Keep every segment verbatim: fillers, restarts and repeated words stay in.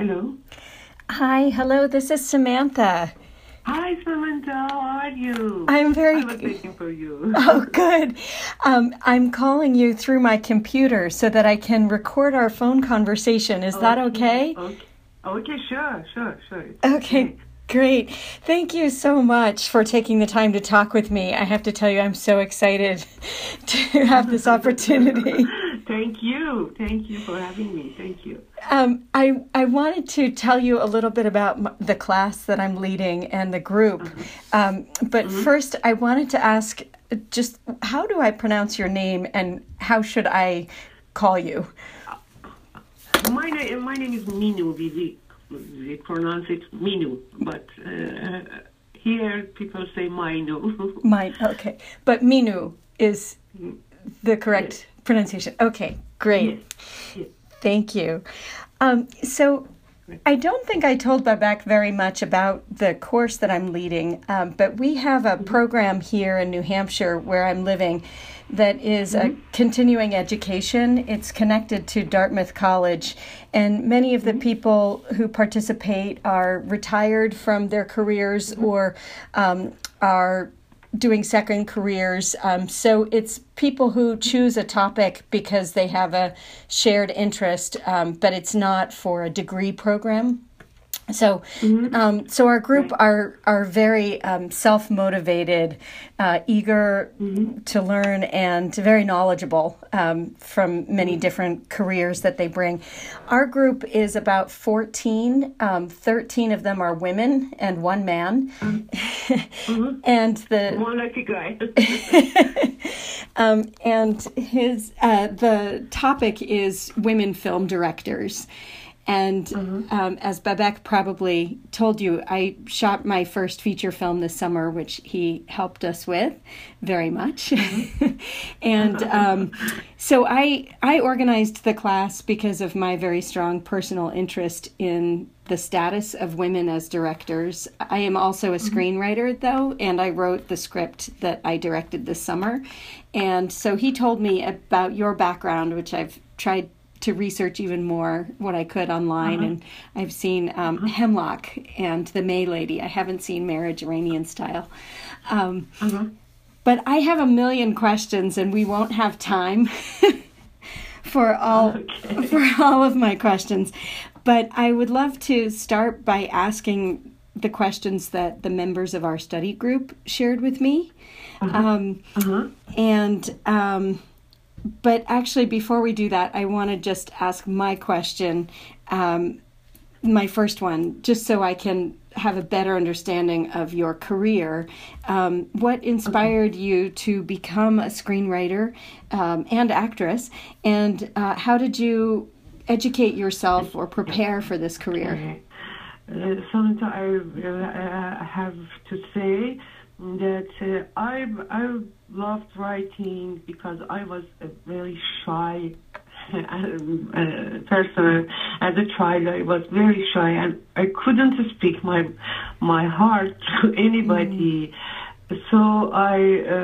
Hello. Hi, hello, this is Samantha. Hi, Samantha. How are you? I'm very I was waiting for you. Oh, good. Um, I'm calling you through my computer so that I can record our phone conversation. Is that okay? Okay. Okay, sure, sure, sure. It's Okay, great. Thank you so much for taking the time to talk with me. I have to tell you, I'm so excited to have this opportunity. Thank you. Thank you for having me. Thank you. Um, I, I wanted to tell you a little bit about m- the class that I'm leading and the group. Uh-huh. Um, but Mm-hmm. first, I wanted to ask just how do I pronounce your name and how should I call you? My name, my name is Minu. We, we, we pronounce it Minu, but uh, here people say Mainu. Mine, okay. But Minu is the correct Yes. pronunciation. Okay, great. Yes. Yes. Thank you. Um, so I don't think I told Babak very much about the course that I'm leading, um, but we have a program here in New Hampshire where I'm living that is a continuing education. It's connected to Dartmouth College, and many of the people who participate are retired from their careers or um, are doing second careers. Um, so it's people who choose a topic because they have a shared interest, um, but it's not for a degree program. So, um, so our group are are very um, self-motivated, uh, eager to learn, and very knowledgeable um, from many different careers that they bring. Our group is about fourteen. Um, thirteen of them are women and one man, Mm-hmm. and the One lucky guy. um, and his uh, the topic is women film directors. And um, as Babak probably told you, I shot my first feature film this summer, which he helped us with very much. and um, so I I organized the class because of my very strong personal interest in the status of women as directors. I am also a screenwriter, though, and I wrote the script that I directed this summer. And so he told me about your background, which I've tried to research even more what I could online, Uh-huh. and I've seen um, uh-huh. Hemlock and The May Lady. I haven't seen Marriage Iranian Style. Um, Uh-huh. but I have a million questions, and we won't have time for all Okay. for all of my questions. But I would love to start by asking the questions that the members of our study group shared with me. Uh-huh. Um, Uh-huh. and um, But actually, before we do that, I want to just ask my question, um, my first one, just so I can have a better understanding of your career. Um, what inspired okay. you to become a screenwriter um, and actress, and uh, how did you educate yourself or prepare for this career? Okay. Uh, Samantha, I uh, have to say that uh, I I loved writing because I was a very shy uh, person. As a child, I was very shy, and I couldn't speak my my heart to anybody. Mm. So I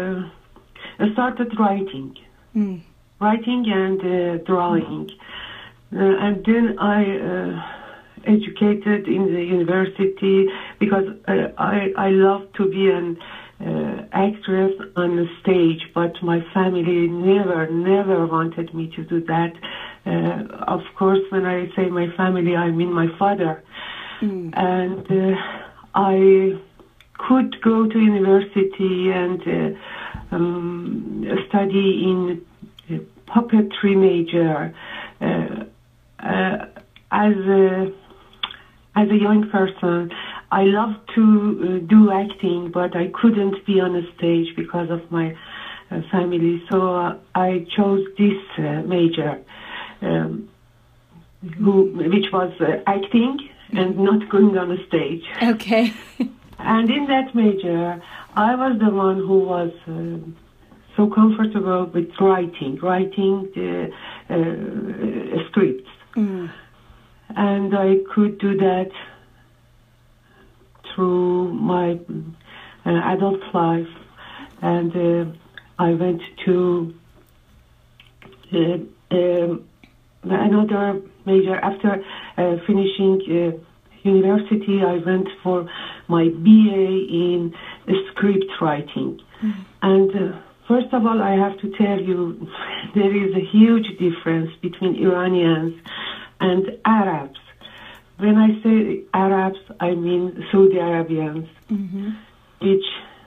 uh, started writing, mm. writing and uh, drawing, mm. uh, and then I. Uh, educated in the university because uh, I I love to be an uh, actress on the stage, but my family never never wanted me to do that. Uh, of course, when I say my family, I mean my father, mm. and uh, I could go to university and uh, um, study in puppetry major uh, uh, as a As a young person, I loved to uh, do acting, but I couldn't be on a stage because of my uh, family. So uh, I chose this uh, major, um, who, which was uh, acting and not going on a stage. Okay. And in that major, I was the one who was uh, so comfortable with writing, writing the uh, scripts. Mm. And I could do that through my uh, adult life. And uh, I went to uh, um, another major. After uh, finishing uh, university, I went for my B A in script writing. Mm-hmm. And uh, first of all, I have to tell you, there is a huge difference between Iranians and Arabs. When I say Arabs, I mean Saudi Arabians, mm-hmm. which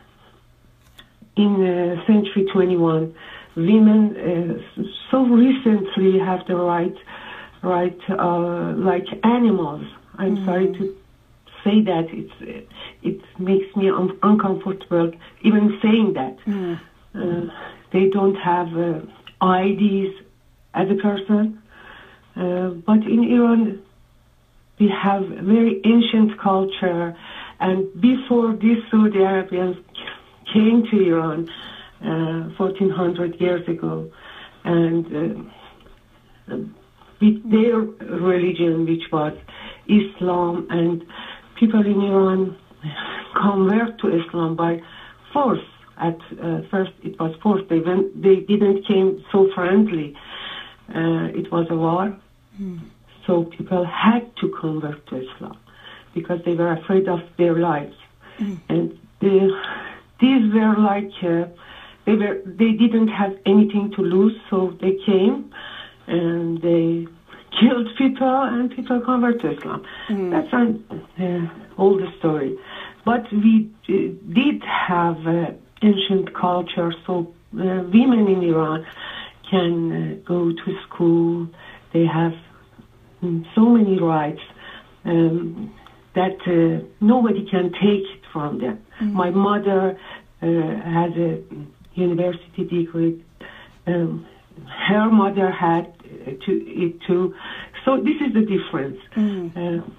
in uh, century twenty-one, women uh, so recently have the right, right uh, like animals. I'm mm-hmm. sorry to say that. It's it makes me un- uncomfortable even saying that. Mm. Uh, they don't have uh, I Ds as a person, uh, but in Iran we have very ancient culture, and before these Saudi Arabians came to Iran uh, fourteen hundred years ago, and uh, with their religion, which was Islam, and people in Iran convert to Islam by force. At uh, first, it was force. They went, they didn't came so friendly. Uh, it was a war, mm. so people had to convert to Islam because they were afraid of their lives, mm. and they, these were like uh, they were. They didn't have anything to lose, so they came and they killed people, and people converted to Islam. Mm. That's an uh, old story. But we uh, did have uh, ancient culture, so uh, women in Iran can uh, go to school. They have um, so many rights um, that uh, nobody can take it from them. Mm. My mother uh, has a university degree. Um, her mother had uh, to it too. So this is the difference. Mm. Uh,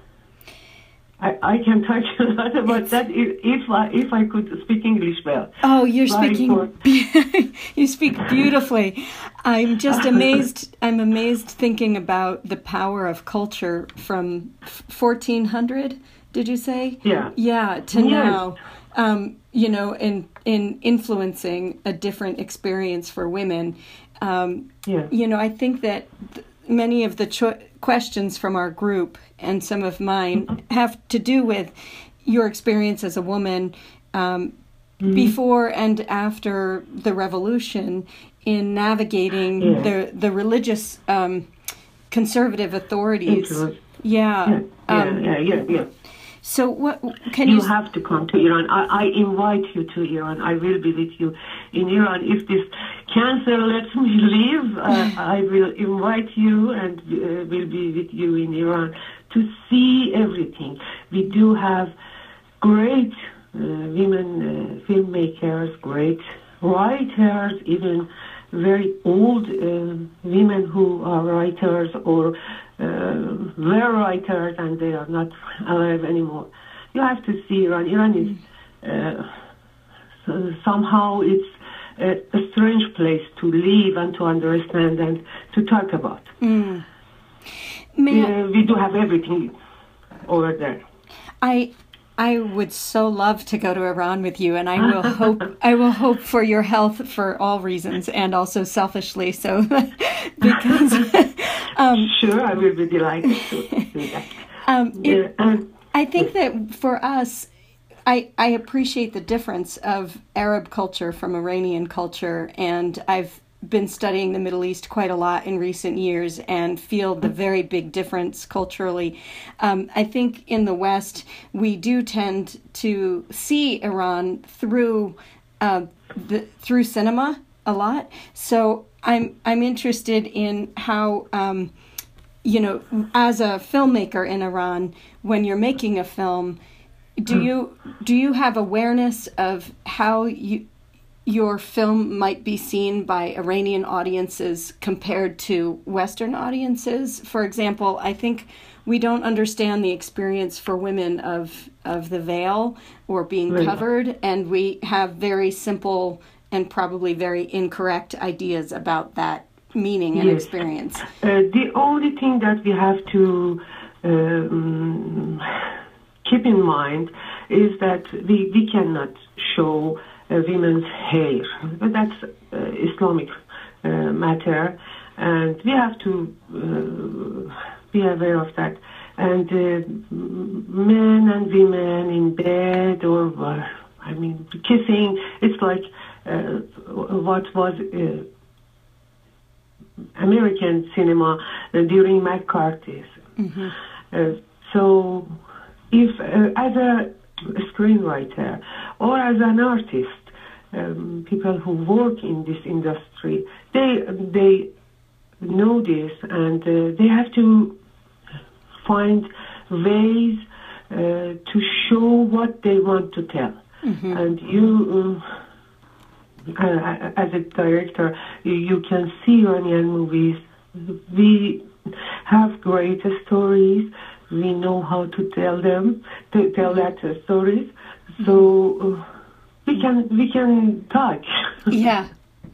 I, I can talk a lot about it's, that if, if I if I could speak English well. Oh, you're speaking. You speak beautifully. I'm just amazed. I'm amazed thinking about the power of culture from fourteen hundred. Did you say? Yeah. Yeah. To yes. now, um, you know, in in influencing a different experience for women. Um, yeah. You know, I think that th- many of the cho- questions from our group and some of mine mm-hmm. have to do with your experience as a woman um, mm-hmm. before and after the revolution in navigating yeah. the the religious um, conservative authorities. Influence. Yeah. Yeah. Um, yeah. Yeah. Yeah. yeah. So what can you... You have to come to Iran. I, I invite you to Iran. I will be with you in Iran. If this cancer lets me live, uh, I will invite you and uh, will be with you in Iran to see everything. We do have great uh, women uh, filmmakers, great writers, even very old uh, women who are writers or uh, were writers and they are not alive anymore. You have to see Iran. Iran is uh, so somehow it's a, a strange place to live and to understand and to talk about. Mm. Uh, we do have everything over there. I I would so love to go to Iran with you, and I will hope I will hope for your health for all reasons, and also selfishly. So, because um, sure, I will be delighted to do that. Um, it, yeah, um, I think that for us, I I appreciate the difference of Arab culture from Iranian culture, and I've been studying the Middle East quite a lot in recent years and feel the very big difference culturally. Um, I think in the West, we do tend to see Iran through uh, the, through cinema a lot. So I'm I'm interested in how, um, you know, as a filmmaker in Iran, when you're making a film, do you do you have awareness of how you your film might be seen by Iranian audiences compared to Western audiences? For example, I think we don't understand the experience for women of of the veil or being right. covered, and we have very simple and probably very incorrect ideas about that meaning and yes. experience. Uh, the only thing that we have to um, keep in mind is that we, we cannot show Uh, women's hair, but that's uh, Islamic uh, matter, and we have to uh, be aware of that. And uh, men and women in bed, or uh, I mean, kissing, it's like uh, what was uh, American cinema uh, during McCarthyism. Mm-hmm. Uh, so, if uh, as a screenwriter or as an artist, um, people who work in this industry, they they know this, and uh, they have to find ways uh, to show what they want to tell. Mm-hmm. And you, uh, uh, as a director, you, you can see Iranian movies. We have great stories. We know how to tell them, to tell that uh, stories. So uh, we can we can talk. Yeah.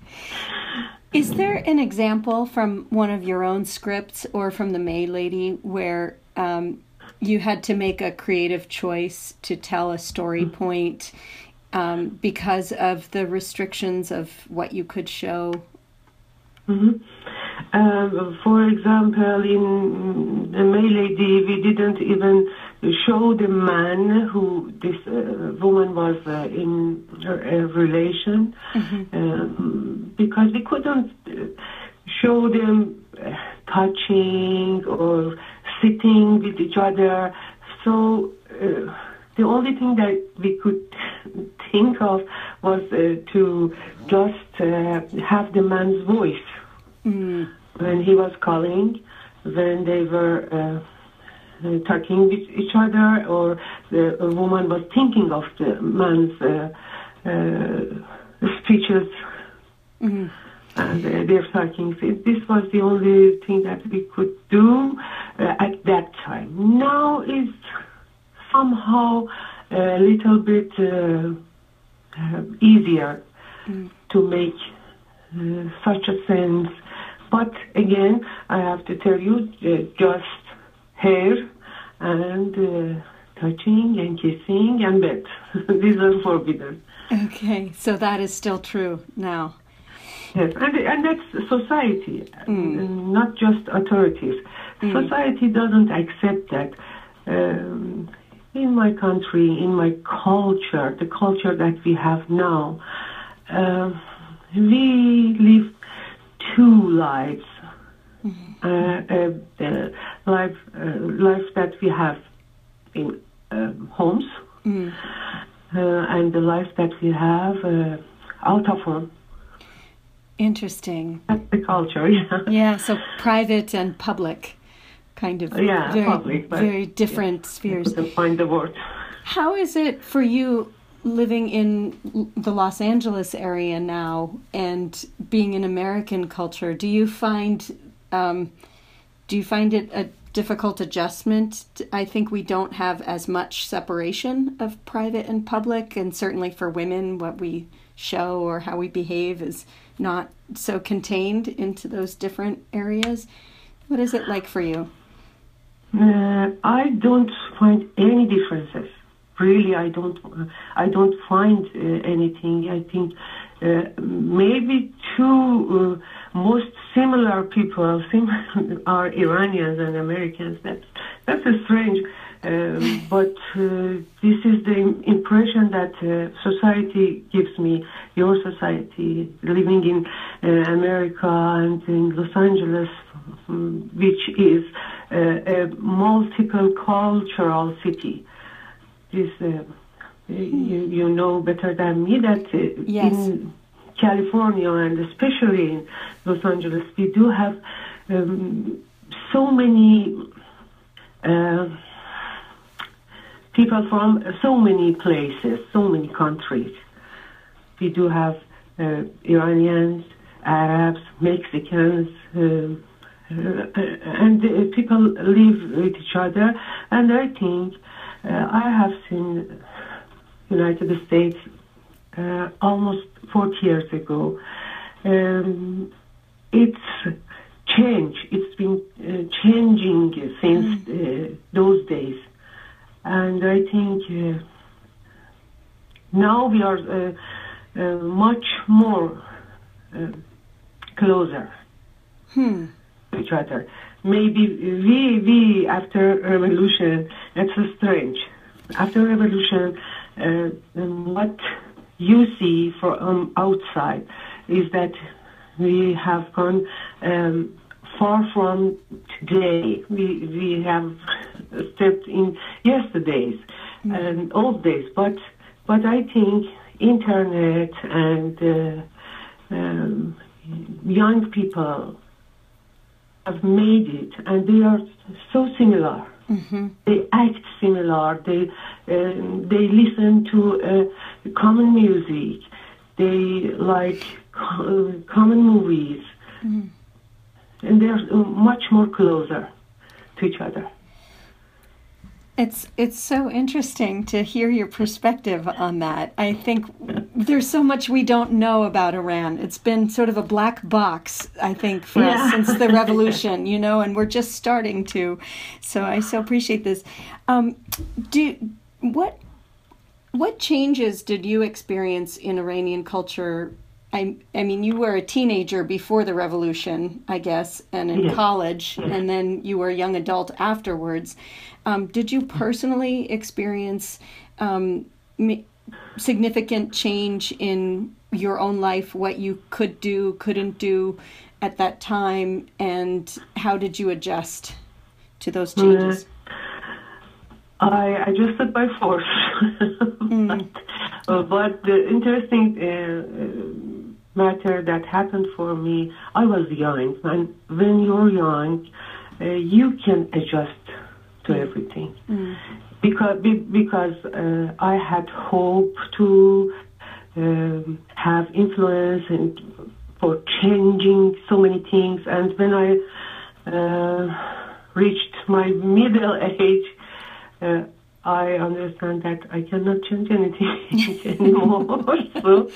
Is there an example from one of your own scripts or from The Maid Lady where um, you had to make a creative choice to tell a story mm-hmm. point um, because of the restrictions of what you could show? Mm-hmm. Um, for example, in The Maid Lady, we didn't even show the man who this uh, woman was uh, in a relation, mm-hmm. um, because we couldn't show them uh, touching or sitting with each other. So uh, the only thing that we could think of was uh, to just uh, have the man's voice. Mm. When he was calling, when they were uh, uh, talking with each other, or the a woman was thinking of the man's uh, uh, speeches, mm-hmm. and uh, they're talking. This was the only thing that we could do uh, at that time. Now it's somehow a little bit uh, uh, easier mm. to make uh, such a sense. But again, I have to tell you, uh, just hair and uh, touching and kissing and bed. These are forbidden. Okay, so that is still true now. Yes, and, and that's society, mm. not just authorities. Mm. Society doesn't accept that. Um, in my country, in my culture, the culture that we have now, uh, we live two lives. Mm-hmm. Uh, uh, the life, uh, life that we have in uh, homes, mm. uh, and the life that we have uh, out of home. Interesting. That's the culture, yeah. Yeah, so private and public, kind of yeah, very, public, but, very different yeah, spheres. To find the word. How is it for you living in the Los Angeles area now and being in American culture? Do you find um, do you find it a difficult adjustment? I think we don't have as much separation of private and public, and certainly for women, what we show or how we behave is not so contained into those different areas. What is it like for you? Uh, I don't find any differences. Really, I don't. Uh, I don't find uh, anything. I think uh, maybe two uh, most similar people sim- are Iranians and Americans. That's that's a strange. Um, but uh, this is the impression that uh, society gives me. Your society, living in uh, America and in Los Angeles, um, which is uh, a multiple cultural city. This, uh, you, you know better than me that uh, yes. in California and especially in Los Angeles, we do have um, so many uh, people from so many places, so many countries. We do have uh, Iranians, Arabs, Mexicans, uh, uh, and uh, people live with each other, and I think Uh, I have seen United States uh, almost forty years ago. Um, it's changed. It's been uh, changing since uh, those days. And I think uh, now we are uh, uh, much more uh, closer. Hmm. Each other. Maybe we, we after revolution, it's so strange. After revolution, uh, what you see from outside is that we have gone um, far from today. We we have stepped in yesterdays mm. and old days. But but I think internet and uh, um, young people have made it, and they are so similar. Mm-hmm. They act similar. They uh, they listen to uh, common music. They like co- common movies, mm-hmm. and they're much more closer to each other. It's it's so interesting to hear your perspective on that. I think there's so much we don't know about Iran. It's been sort of a black box, I think, for yeah. us since the revolution, you know, and we're just starting to. So I so appreciate this. Um, do what what changes did you experience in Iranian culture? I I mean, you were a teenager before the revolution, I guess, and in yes. college, yes. and then you were a young adult afterwards. Um, did you personally experience um, m- significant change in your own life, what you could do, couldn't do at that time, and how did you adjust to those changes? Uh, I adjusted by force. mm. but, uh, but the interesting uh, matter that happened for me, I was young, and when you're young, uh, you can adjust to everything. Mm. Because because uh, I had hope to um, have influence and for changing so many things. And when I uh, reached my middle age, uh, I understand that I cannot change anything anymore. so,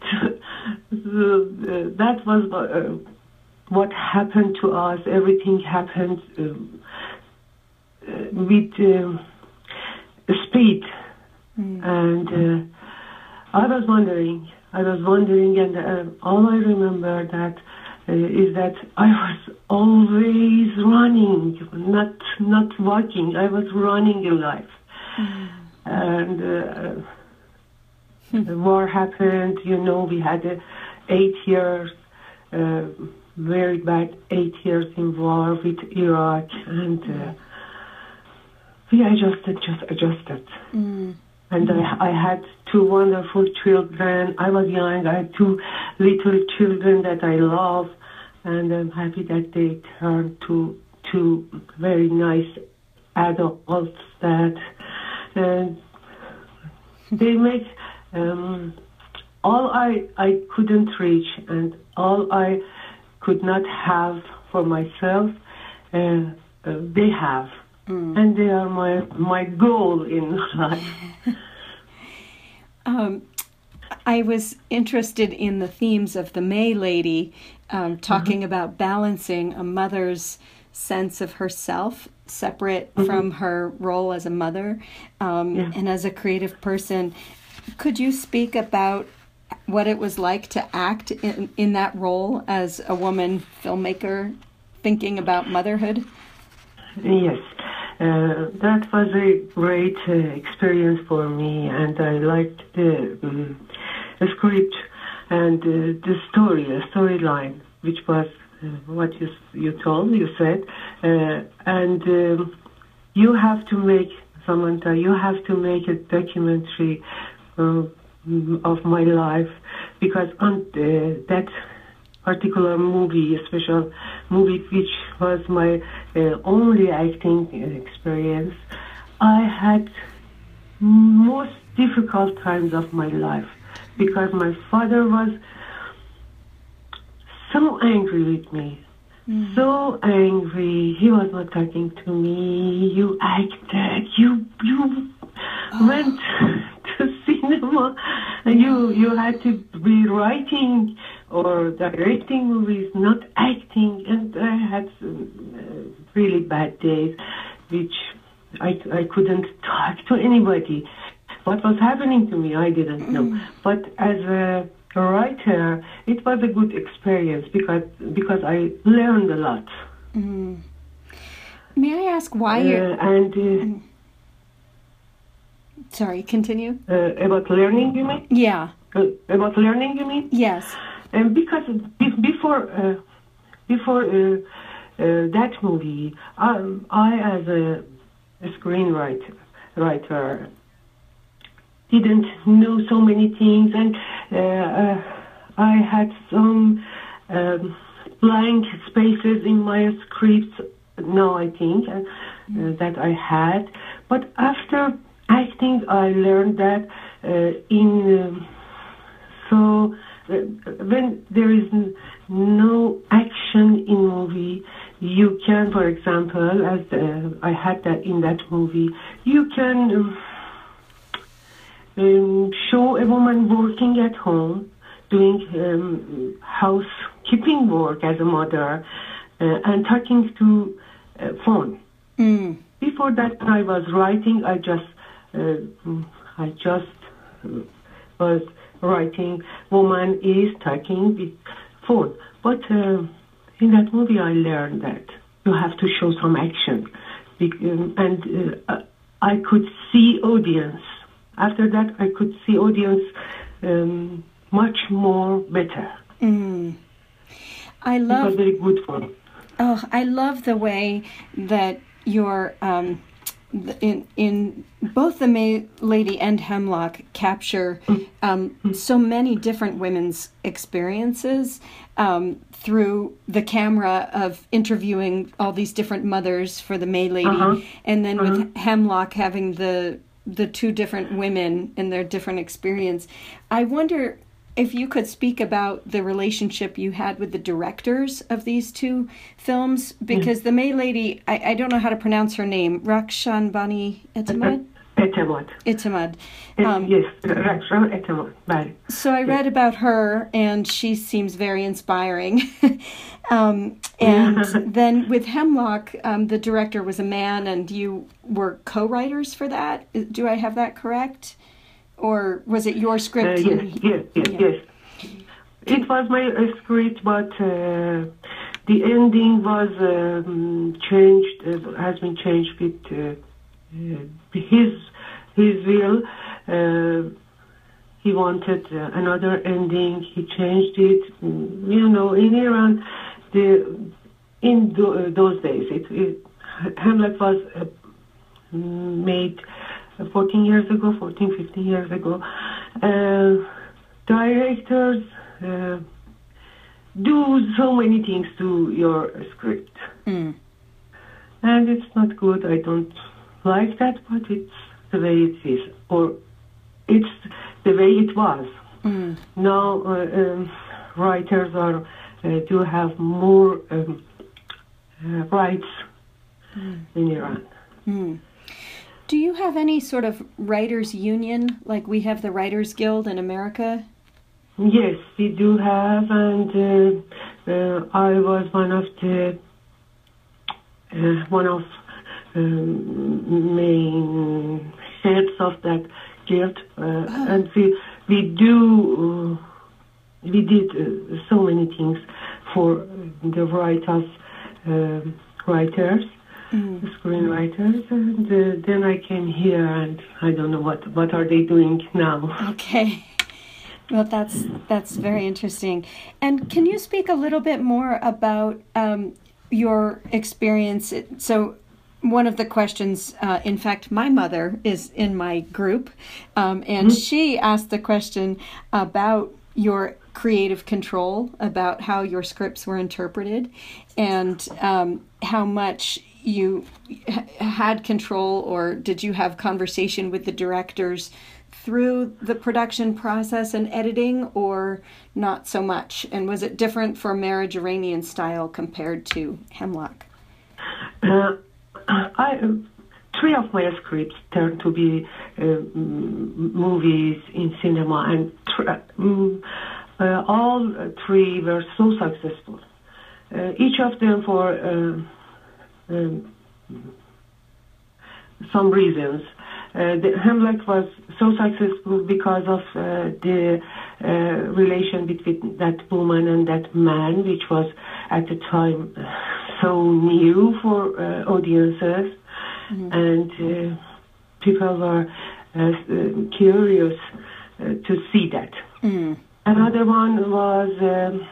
so uh, that was uh, what happened to us. Everything happened uh, uh, with uh, speed. Mm. And uh, I was wondering, I was wondering, and uh, all I remember that uh, is that I was always running, not not walking. I was running in life. Mm. And uh, the war happened, you know, we had uh, eight years, uh, very bad eight years in war with Iraq, and uh, we adjusted, just adjusted. Mm. And I, I had two wonderful children. I was young, I had two little children that I love, and I'm happy that they turned to two very nice adults that and they make um, all I I couldn't reach and all I could not have for myself. Uh, uh, they have, mm. and they are my my goal in life. um, I was interested in the themes of the May Lady, um, talking mm-hmm. about balancing a mother's sense of herself separate mm-hmm. from her role as a mother um, yeah. and as a creative person. Could you speak about what it was like to act in, in that role as a woman filmmaker thinking about motherhood? Yes, uh, that was a great uh, experience for me, and I liked the, um, the script and uh, the story, the storyline, which was Uh, what you you told, you said, uh, and um, you have to make, Samantha, you have to make a documentary uh, of my life, because on the, that particular movie, a special movie, which was my uh, only acting experience, I had most difficult times of my life, because my father was so angry with me, mm. so angry. He was not talking to me. You acted. You you oh. went to cinema, and you you had to be writing or directing movies, not acting. And I had some uh, really bad days, which I I couldn't talk to anybody. What was happening to me, I didn't know. Mm. But as a writer, it was a good experience because because I learned a lot. Mm. May I ask why Uh, you're... and uh, Sorry, continue. uh, about learning, you mean? Yeah. Uh, about learning, you mean? Yes. And because be- before uh, before uh, uh, that movie, um, I as a, a screenwriter writer didn't know so many things, and uh, uh, I had some um, blank spaces in my scripts. Now I think uh, uh, that I had, but after acting, I learned that uh, in um, so uh, when there is n- no action in movie, you can, for example, as uh, I had that in that movie, you can um, um, show a woman working at home, doing um, housekeeping work as a mother, uh, and talking to uh, phone. Mm. Before that, I was writing. I just, uh, I just uh, was writing. Woman is talking with phone. But uh, in that movie, I learned that you have to show some action, Be- um, and uh, I could see audience. After that, I could see audience um, much more better. Mm. I It love... was very good for me. Oh, I love the way that your um, th- in in both the May Lady and Hemlock capture um, so many different women's experiences um, through the camera of interviewing all these different mothers for the May Lady, Uh-huh. and then Uh-huh. with Hemlock having the the two different women and their different experience. I wonder if you could speak about the relationship you had with the directors of these two films, because the May Lady, I, I don't know how to pronounce her name, Rakshanbani Etamad? Etemad. Etamad. Yes, Um, yes, Rakshan Etemad. Right. So I read about her, and she seems very inspiring. um, and then with Hemlock, um, the director was a man, and you were co-writers for that. Do I have that correct? Or was it your Uh, script? yes, and- yes, yes, Yeah. yes. It was my uh, script, but uh, the ending was um, changed. Uh, has been changed with uh, uh, his his will. Uh, he wanted uh, another ending. He changed it. Mm, You know, in Iran, the in th- uh, those days, it, it Hamlet was uh, made fourteen years ago, fourteen, fifteen years ago. Uh, directors uh, do so many things to your script. Mm. And it's not good. I don't like that, but it's the way it is. Or it's the way it was. Mm. Now, uh, um, writers are uh, do have more um, uh, rights Mm. in Iran. Mm. Do you have any sort of writers' union, like we have the Writers Guild in America? Yes, we do have, and uh, uh, I was one of the uh, one of um, main heads of that guild, uh, Oh. and we we do uh, we did uh, so many things for the writers, uh, writers, Mm. screenwriters, and uh, then I came here, and I don't know what what are they doing now. Okay. Well, that's that's very interesting. And can you speak a little bit more about um, your experience? So, one of the questions, uh, in fact, my mother is in my group, um, and Mm-hmm. she asked the question about your creative control, about how your scripts were interpreted, and um, how much you h- had control, or did you have conversation with the directors through the production process and editing, or not so much? And was it different for Marriage Iranian Style compared to Hemlock? Uh, I, three of my scripts turned to be uh, m- movies in cinema, and tr- um, uh, all three were so successful. Uh, each of them for uh, um, some reasons. uh, the Hamlet was so successful because of uh, the uh, relation between that woman and that man, which was at the time so new for uh, audiences, mm-hmm. and uh, people were uh, curious uh, to see that. Mm. Another one was um,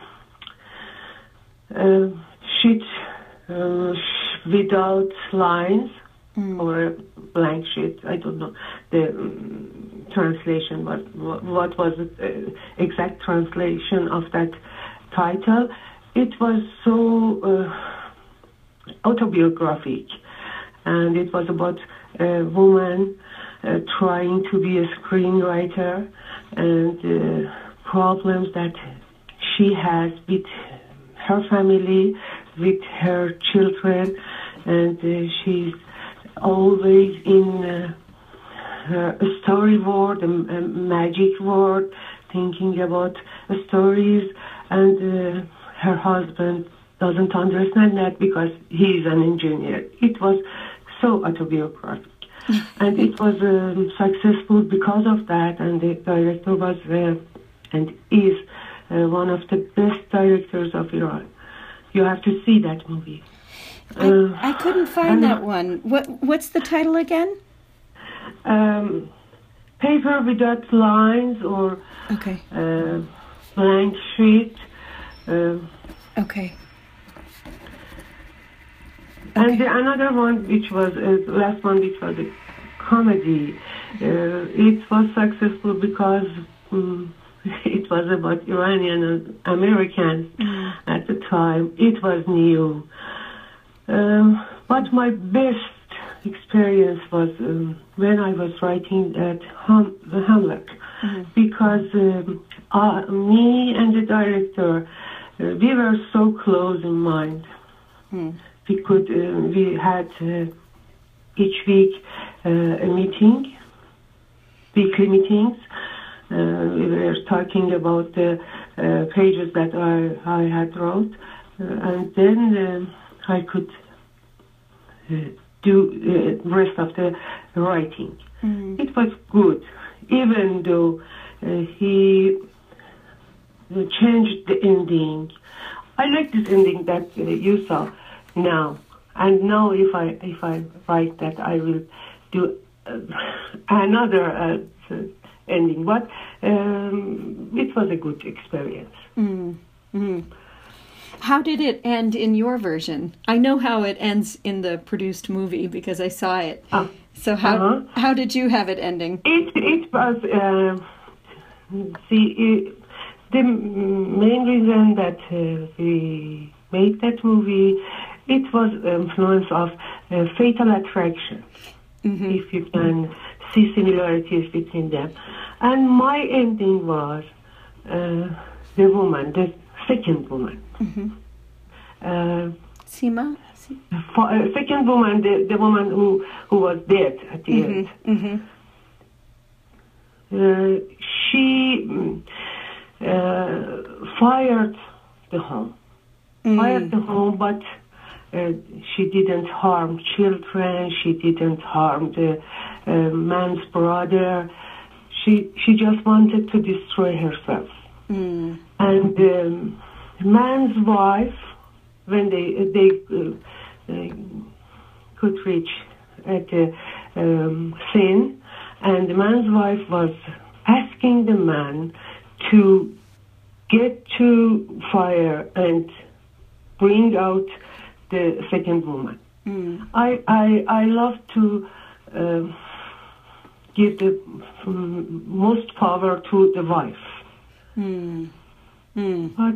uh, sheet uh, without lines, mm. or a blank sheet. I don't know the um, translation. What what was the uh, exact translation of that title? It was so uh, autobiographic, and it was about a woman uh, trying to be a screenwriter and uh, problems that she has with her family, with her children, and uh, she's always in uh, a story world, a, a magic world, thinking about uh, stories, and uh, her husband doesn't understand that because he's an engineer. It was so autobiographic. And it was um, successful because of that, and the director was uh, and is uh, one of the best directors of Iran. You have to see that movie. I, uh, I couldn't find that one. What What's the title again? Um, Paper Without Lines, or okay. uh, Blank Sheet. Uh, okay. And okay. the another one, which was uh, last one, which was a comedy. Uh, it was successful because um, it was about Iranian and Americans mm. at the time. It was new. Um, but my best experience was um, when I was writing at Ham- Hamlet, mm. because um, uh, me and the director, uh, we were so close in mind. Mm. We could, uh, we had uh, each week uh, a meeting, weekly meetings. Uh, we were talking about the uh, pages that I, I had wrote, uh, and then uh, I could uh, do the rest of the writing. Mm-hmm. It was good, even though uh, he changed the ending. I like this ending that uh, you saw now, and now if I if I write that, I will do uh, another uh, ending. But um, it was a good experience. Mm-hmm. How did it end in your version? I know how it ends in the produced movie because I saw it. Uh, so how uh-huh. how did you have it ending? It it was uh, see it, the main reason that uh, we made that movie. It was influence of uh, Fatal Attraction, mm-hmm. if you can see similarities between them. And my ending was uh, the woman, the second woman. Mm-hmm. Uh, Sima? For, uh, second woman, the, the woman who, who was dead at the mm-hmm. end. Mm-hmm. Uh, she uh, fired the home. Mm. Fired the home, but Uh, she didn't harm children. She didn't harm the uh, man's brother. She she just wanted to destroy herself. Mm. And um, man's wife, when they they, uh, they could reach at the um, scene, and the man's wife was asking the man to get to fire and bring out the second woman. Mm. I, I I love to uh, give the um, most power to the wife, mm. Mm. but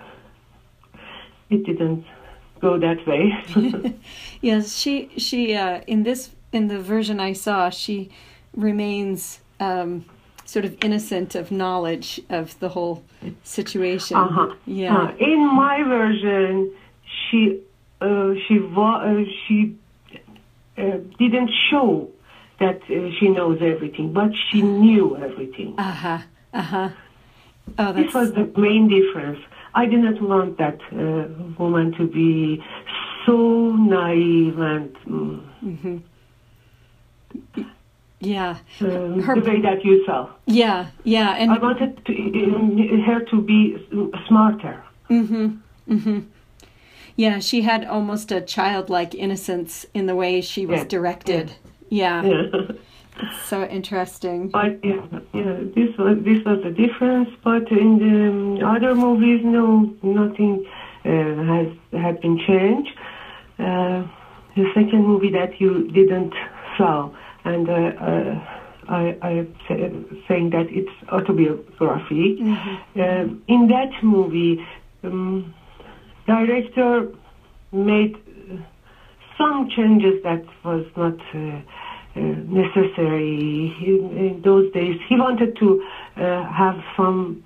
it didn't go that way. Yes, she she uh, in this in the version I saw, she remains um, sort of innocent of knowledge of the whole situation. Uh-huh. Yeah. Uh, in my version, she. Uh, she wa- uh, she uh, didn't show that uh, she knows everything, but she knew everything. Uh huh. Uh huh. Oh, that's... This was the main difference. I didn't want that uh, woman to be so naive and. Mm. Mm-hmm. Yeah. Um, Her, the way that you saw. Yeah, yeah. And I wanted to, um, her to be smarter. Mm-hmm. Mm-hmm. Yeah, she had almost a childlike innocence in the way she was yeah. directed. Yeah. yeah. It's so interesting. But yeah, yeah, this was this was the difference. But in the um, other movies, no, nothing uh, has had been changed. Uh, the second movie that you didn't saw, and uh, uh, I, I am saying that it's autobiography. Mm-hmm. Uh, in that movie, um, director made some changes that was not uh, uh, necessary in, in those days. He wanted to uh, have some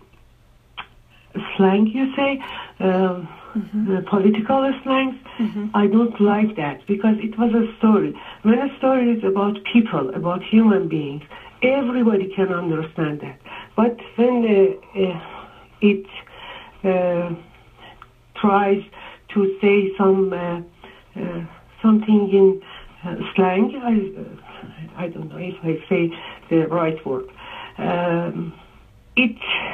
slang, you say, uh, mm-hmm. uh, political slangs. Mm-hmm. I don't like that because it was a story. When a story is about people, about human beings, everybody can understand that. But when uh, uh, it uh, tries to say some uh, uh, something in uh, slang, I, uh, I don't know if I say the right word. Um, it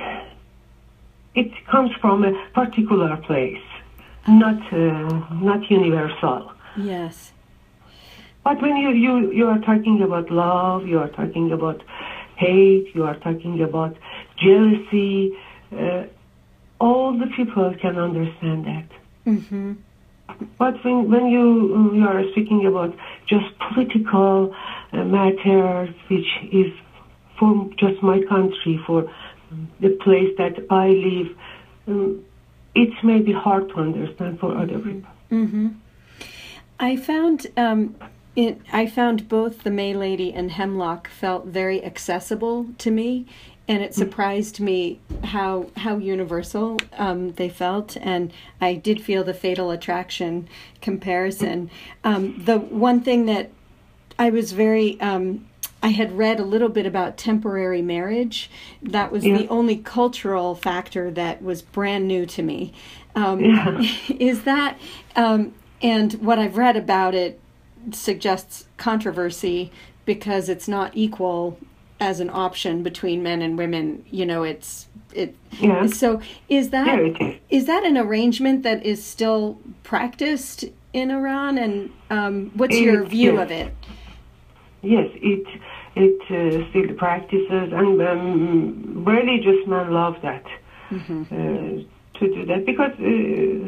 it comes from a particular place, not uh, not universal. Yes. But when you, you, you are talking about love, you are talking about hate, you are talking about jealousy, uh, all the people can understand that. Mm-hmm. But when when you you are speaking about just political uh, matters, which is for just my country, for the place that I live, um, it may be hard to understand for other mm-hmm. people. Mm-hmm. I found um, it. I found both The May Lady and Hemlock felt very accessible to me. And it surprised me how how universal um, they felt, and I did feel the Fatal Attraction comparison. Um, the one thing that I was very, um, I had read a little bit about temporary marriage. That was yeah. the only cultural factor that was brand new to me. Um, yeah. Is that, um, and what I've read about it suggests controversy because it's not equal as an option between men and women. You know, it's it yeah. so is that yeah, is. is that an arrangement that is still practiced in Iran, and um, what's it, your view yes. of it? Yes, it it uh, still practices, and um, religious men love that mm-hmm. uh, to do that because uh,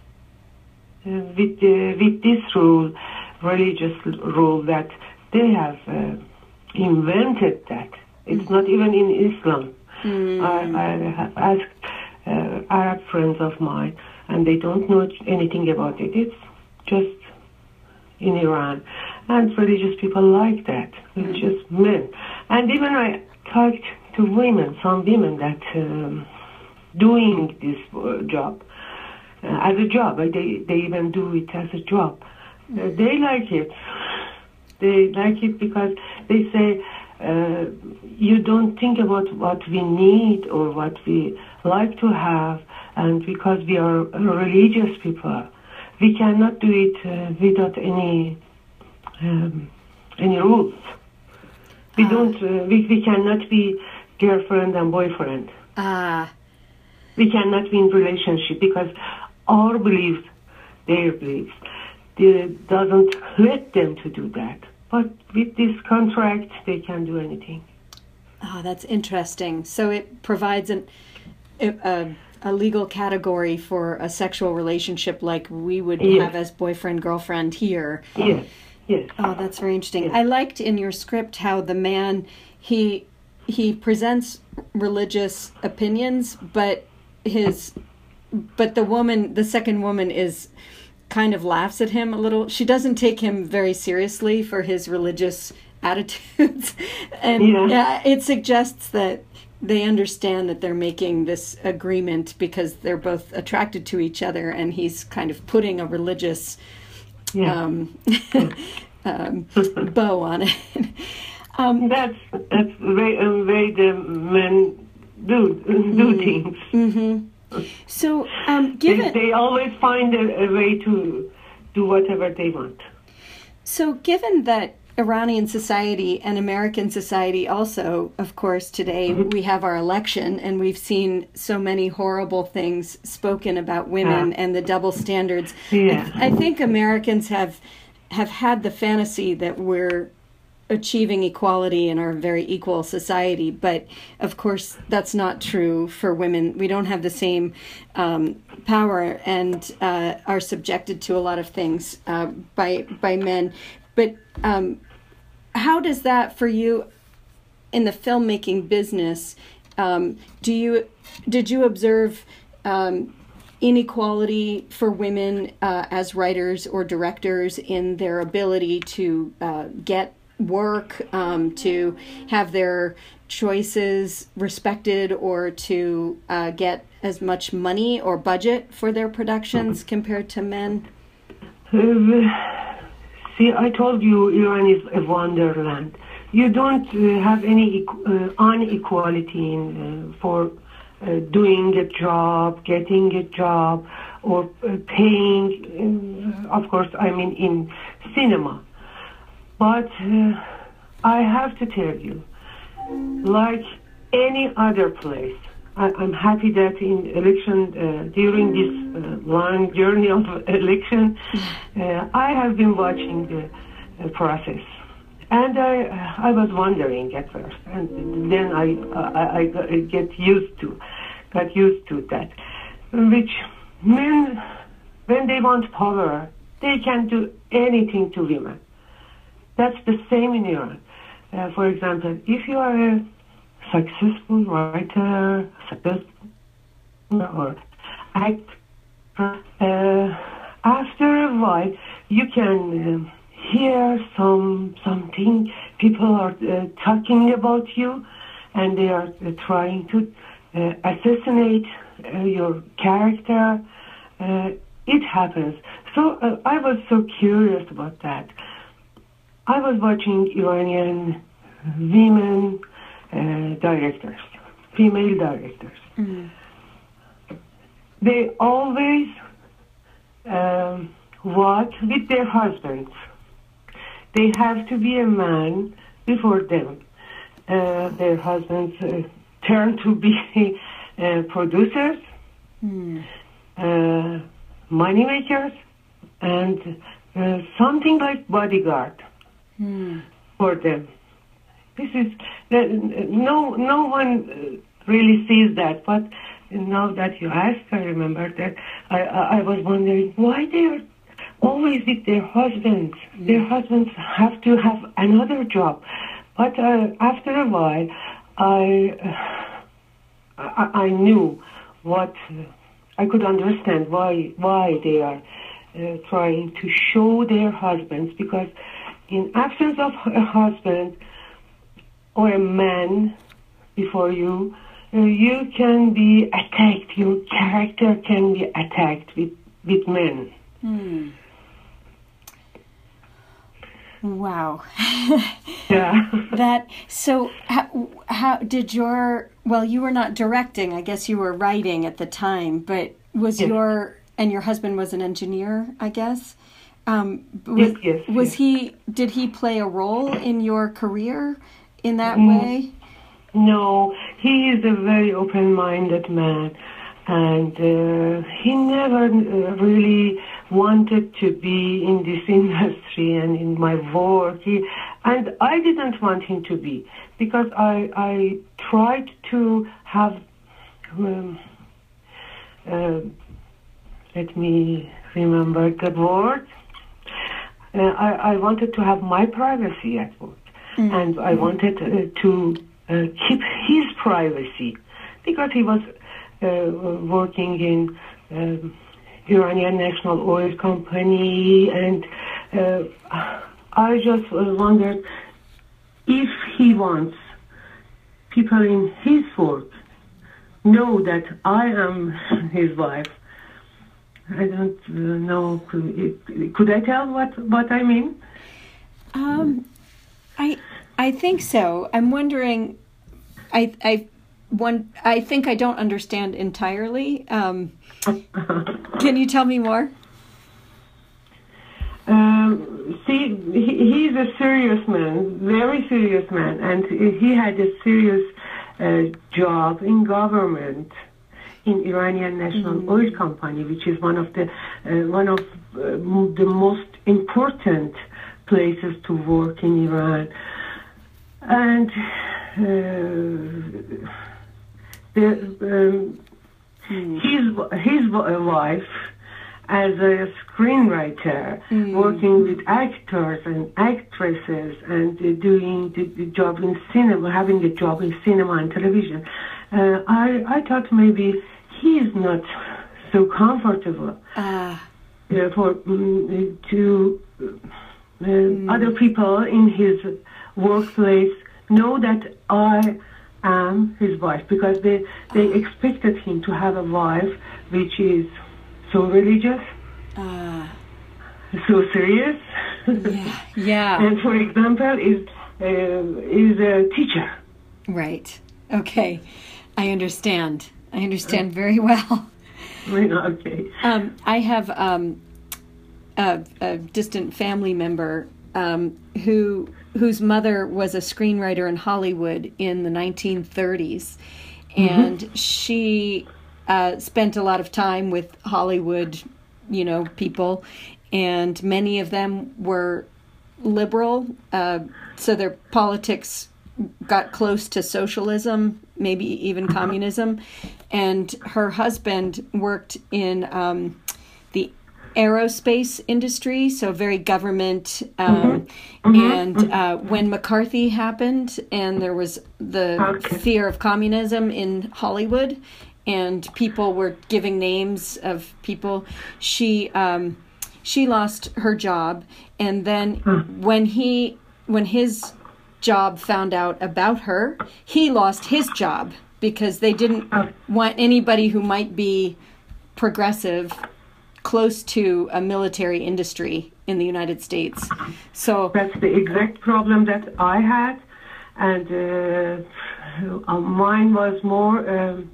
uh, with uh, with this rule, religious rule that they have uh, invented that. It's mm-hmm. not even in Islam. Mm-hmm. I, I have asked uh, Arab friends of mine, and they don't know anything about it. It's just in Iran. And religious people like that, religious mm-hmm. men. And even I talked to women, some women that um, doing this uh, job uh, as a job. They, they even do it as a job. Uh, they like it. They like it because they say, uh, you don't think about what we need or what we like to have, and because we are religious people, we cannot do it uh, without any um, any rules. We uh, don't. Uh, we, we cannot be girlfriend and boyfriend. Ah. Uh. We cannot be in relationship because our beliefs, their beliefs, they doesn't let them to do that. But with this contract, they can do anything. Oh, that's interesting. So it provides an, a, a legal category for a sexual relationship like we would yes. have as boyfriend-girlfriend here. Yes, yes. Oh, that's very interesting. Yes. I liked in your script how the man, he he presents religious opinions, but his, but the woman, the second woman is... kind of laughs at him a little. She doesn't take him very seriously for his religious attitudes. And yeah. yeah, it suggests that they understand that they're making this agreement because they're both attracted to each other, and he's kind of putting a religious yeah. um, um, bow on it. um, that's that's way, uh, way the men do, do mm, things. Mm-hmm. So, um, given... They, they always find a, a way to do whatever they want. So, given that Iranian society and American society also, of course, today we have our election and we've seen so many horrible things spoken about women Yeah. and the double standards. Yeah. I, I think Americans have have had the fantasy that we're achieving equality in our very equal society, but of course that's not true for women. We don't have the same um, power and uh, are subjected to a lot of things uh, by by men. But um, how does that for you in the filmmaking business? Um, do you did you observe um, inequality for women uh, as writers or directors in their ability to uh, get work, um, to have their choices respected, or to uh, get as much money or budget for their productions compared to men? Um, see, I told you Iran is a wonderland. You don't uh, have any equ- uh, inequality in, uh, for uh, doing a job, getting a job, or uh, paying. Uh, of course, I mean in cinema. But uh, I have to tell you, like any other place, I, I'm happy that in election, uh, during this uh, long journey of election, uh, I have been watching the uh, process. And I, I was wondering at first, and then I, I, I got- I get used to, got used to that, which men, when they want power, they can do anything to women. That's the same in Iran. Uh, for example, if you are a successful writer, successful or actor, uh, after a while you can um, hear some something. People are uh, talking about you, and they are uh, trying to uh, assassinate uh, your character. Uh, it happens. So uh, I was so curious about that. I was watching Iranian women uh, directors, female directors. Mm. They always um, walk with their husbands. They have to be a man before them. Uh, their husbands uh, turn to be uh, producers, Mm. uh, money makers, and uh, something like bodyguard. Mm. For them. This is that no no one uh, really sees that, but now that you ask, I remember that I, I I was wondering why they are always with their husbands. Mm. Their husbands have to have another job, but uh, after a while, I, uh, I I knew what uh, I could understand why why they are uh, trying to show their husbands, because in absence of a husband or a man before you, uh, you can be attacked. Your character can be attacked with, with men. Hmm. Wow. Yeah. That so how, how did your well you were not directing, I guess you were writing at the time, but was Yes. your and your husband was an engineer, I guess? Um, was, Yes, yes, was yes. he? Did he play a role in your career in that Mm. way? No, he is a very open-minded man, and uh, he never uh, really wanted to be in this industry and in my work. He, and I didn't want him to be, because I I tried to have. Um, uh, let me remember the word. Uh, I, I wanted to have my privacy at work, mm-hmm. and I wanted uh, to uh, keep his privacy, because he was uh, working in um, Iranian National Oil Company, and uh, I just uh, wondered if he wants people in his work know that I am his wife. I don't uh, know. Could, could I tell what, what I mean? Um, I I think so. I'm wondering. I I one. I think I don't understand entirely. Um, can you tell me more? Um, see, he, he's a serious man, very serious man, and he had a serious uh, job in government in Iranian National mm. Oil Company, which is one of the uh, one of uh, the most important places to work in Iran. And uh, the, um, mm. his his wife, as a screenwriter, mm. working with actors and actresses, and uh, doing the, the job in cinema, having a job in cinema and television. Uh, I I thought maybe he is not so comfortable uh. uh, for um, to uh, mm. other people in his workplace know that I am his wife, because they they expected him to have a wife which is so religious, uh, so serious. Yeah, yeah. And for example, is uh, is a teacher. Right. Okay. I understand. I understand very well. Okay. Um, I have um, a, a distant family member um, who whose mother was a screenwriter in Hollywood in the nineteen thirties, and mm-hmm. she uh, spent a lot of time with Hollywood, you know, people, and many of them were liberal, uh, so their politics got close to socialism, maybe even communism. And her husband worked in um, the aerospace industry, so very government. Um, mm-hmm. And uh, when McCarthy happened, and there was the okay. fear of communism in Hollywood, and people were giving names of people, she um, she lost her job. And then when he when his job found out about her, he lost his job, because they didn't want anybody who might be progressive close to a military industry in the United States. So that's the exact problem that I had, and uh, mine was more um,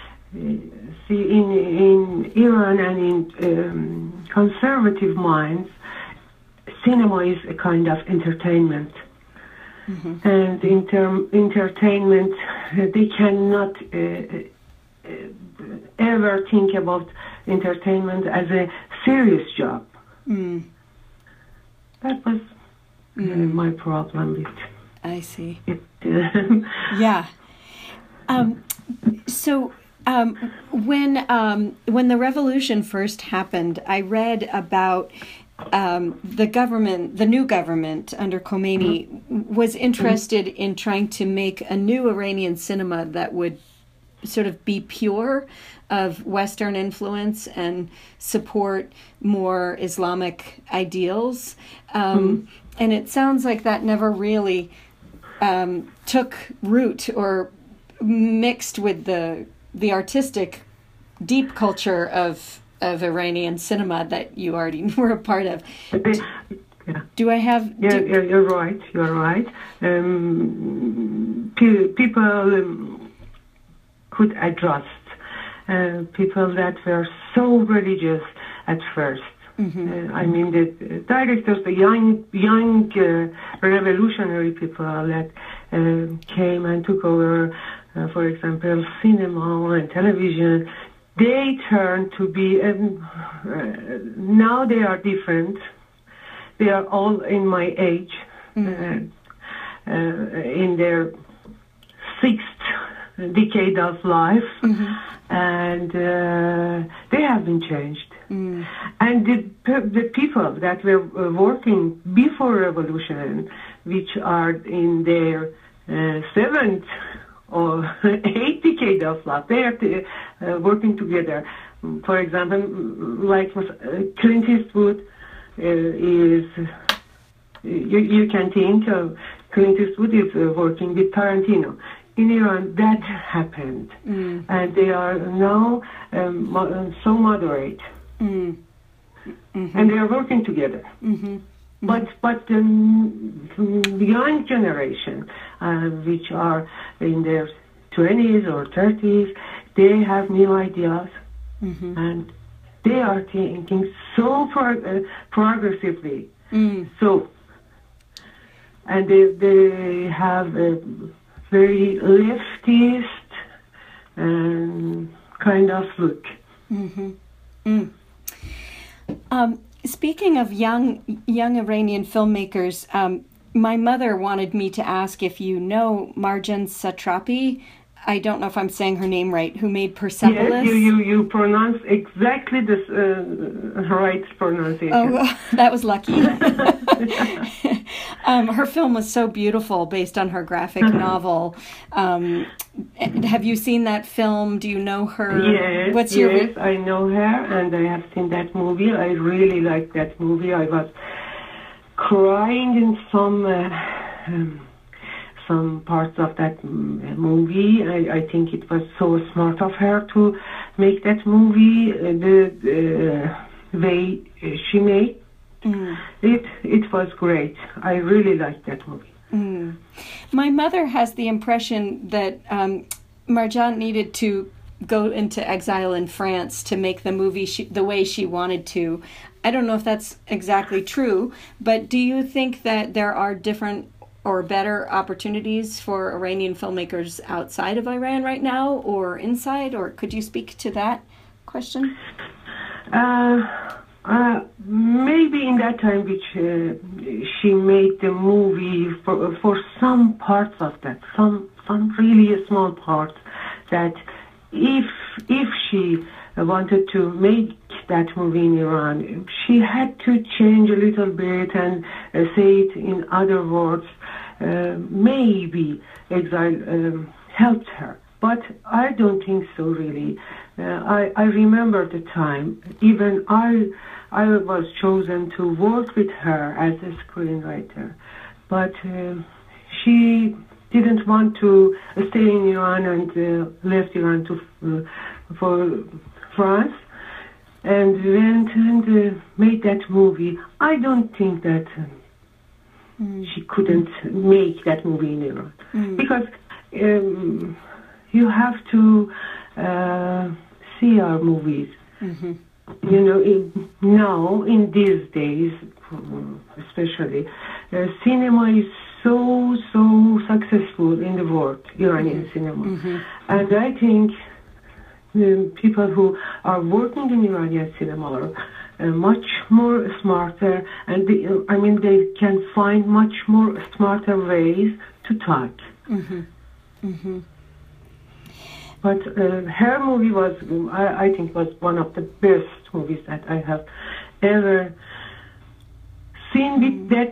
see in in Iran and in um, conservative minds, cinema is a kind of entertainment. Mm-hmm. And in term entertainment, uh, they cannot uh, uh, ever think about entertainment as a serious job. Mm. That was mm. uh, my problem with I see. it. Yeah. Um, so um, when um, when the revolution first happened, I read about Um, the government, the new government under Khomeini, was interested in trying to make a new Iranian cinema that would sort of be pure of Western influence and support more Islamic ideals. Um, mm. And it sounds like that never really um, took root or mixed with the the artistic, deep culture of of Iranian cinema that you already were a part of. Yeah. Do I have... Yeah, do, yeah, you're right, you're right. Um, pe- people um, could adjust. Uh, people that were so religious at first. Mm-hmm. Uh, I mean, the directors, the young, young uh, revolutionary people that uh, came and took over, uh, for example, cinema and television, they turn to be, um, uh, now they are different. They are all in my age, mm-hmm. uh, uh, in their sixth decade of life, mm-hmm. and uh, they have been changed. Mm. And the, the people that were working before revolution, which are in their uh, seventh or eight decade of life, they are uh, working together. For example, like uh, Clint Eastwood uh, is, you, you can think of Clint Eastwood is uh, working with Tarantino. In Iran, that happened. Mm. And they are now um, mo- so moderate. Mm. Mm-hmm. And they are working together. Mm-hmm. But but the um, young generation, uh, which are in their twenties or thirties, they have new ideas, mm-hmm. and they are thinking so pro- uh, progressively. Mm. So and they, they have a very leftist um, kind of look. Mm-hmm. Mm. Um, speaking of young young Iranian filmmakers, um, my mother wanted me to ask if you know Marjane Satrapi. I don't know if I'm saying her name right, who made Persepolis. Yes, you, you, you pronounce exactly the uh, right pronunciation. Oh, that was lucky. um, her film was so beautiful based on her graphic uh-huh. novel. Um, have you seen that film? Do you know her? Yes, What's yes, your... I know her, and I have seen that movie. I really liked that movie. I was crying in some... Uh, um, some parts of that movie. I, I think it was so smart of her to make that movie uh, the uh, way she made mm. it. It was great. I really liked that movie. Mm. My mother has the impression that um, Marjane needed to go into exile in France to make the movie she, the way she wanted to. I don't know if that's exactly true, but do you think that there are different or better opportunities for Iranian filmmakers outside of Iran right now or inside? Or could you speak to that question? Uh, uh, maybe in that time which uh, she made the movie for, for some parts of that, some some really small parts that if if she wanted to make that movie in Iran, she had to change a little bit and uh, say it in other words. Uh, maybe exile um, helped her, but I don't think so really. Uh, I, I remember the time, even I, I was chosen to work with her as a screenwriter, but uh, she didn't want to stay in Iran and uh, left Iran to uh, for France and went and uh, made that movie. I don't think that uh, mm. she couldn't make that movie in Iran mm. because um, you have to uh, see our movies. Mm-hmm. You know, in, now in these days, especially, uh, cinema is so so successful in the world, Iranian mm-hmm. cinema, mm-hmm. and I think the people who are working in Iranian cinema are uh, much more smarter, and they, I mean they can find much more smarter ways to talk. Mm-hmm. Mm-hmm. But uh, her movie was, I, I think, was one of the best movies that I have ever seen with that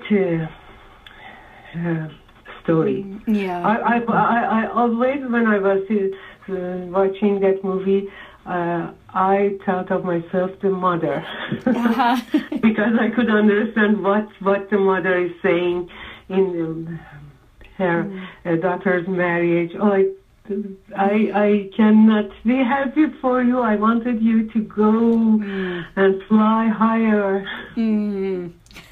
uh, uh, story. Yeah. I, I, I, I always, when I was uh, watching that movie, uh, I thought of myself the mother, uh-huh. because I could understand what what the mother is saying in um, her mm. uh, daughter's marriage. Oh, I, I I cannot be happy for you. I wanted you to go mm. and fly higher. Mm.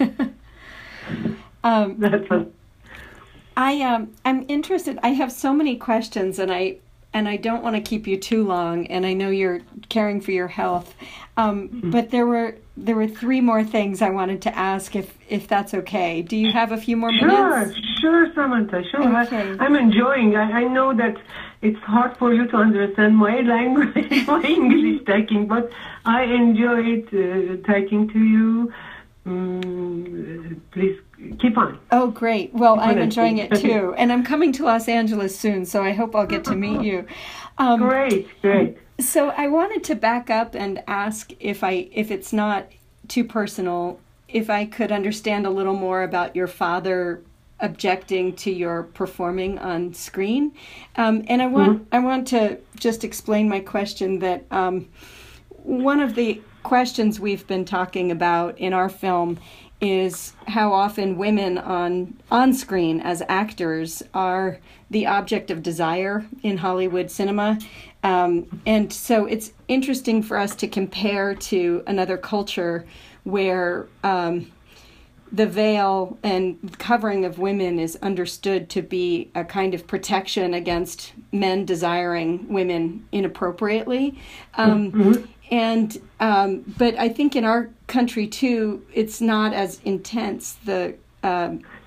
um, That's a, I um I'm interested. I have so many questions, and I and I don't want to keep you too long. And I know you're caring for your health, um, mm-hmm. but there were there were three more things I wanted to ask, if if that's okay. Do you have a few more sure, minutes? Sure, sure, Samantha. Sure, okay. I, I'm enjoying. I, I know that it's hard for you to understand my language, my English talking, but I enjoy it uh, talking to you. Mm, please keep on. Oh, great. Well, keep I'm enjoying it too. And I'm coming to Los Angeles soon, so I hope I'll get to meet you. Um, great, great. So I wanted to back up and ask, if I, if it's not too personal, if I could understand a little more about your father objecting to your performing on screen. Um, and I want mm-hmm. I want to just explain my question that um, one of the questions we've been talking about in our film is how often women on on screen as actors are the object of desire in Hollywood cinema. Um, and so it's interesting for us to compare to another culture where um, the veil and covering of women is understood to be a kind of protection against men desiring women inappropriately. Um, mm-hmm. And um, but I think in our country too, it's not as intense. The um,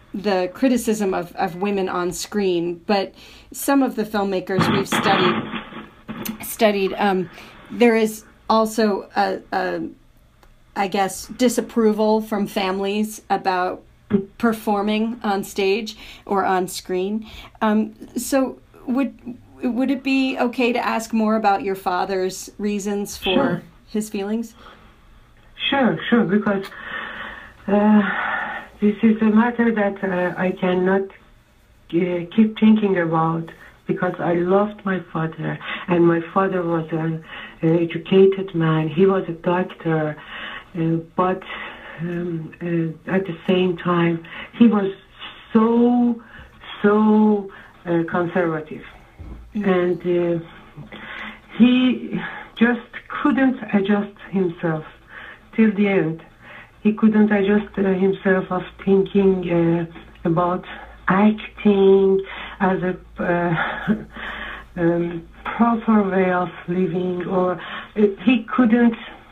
the criticism of, of women on screen, but some of the filmmakers we've studied studied um, there is also a, a I guess disapproval from families about performing on stage or on screen. Um, so would would it be okay to ask more about your father's reasons for Sure. his feelings? Sure, sure, because uh, this is a matter that uh, I cannot uh, keep thinking about, because I loved my father, and my father was an educated man. He was a doctor, uh, but um, uh, at the same time, he was so, so uh, conservative. Mm-hmm. And uh, he just couldn't adjust himself till the end. He couldn't adjust uh, himself of thinking uh, about acting as a uh, um, proper way of living, or uh, he couldn't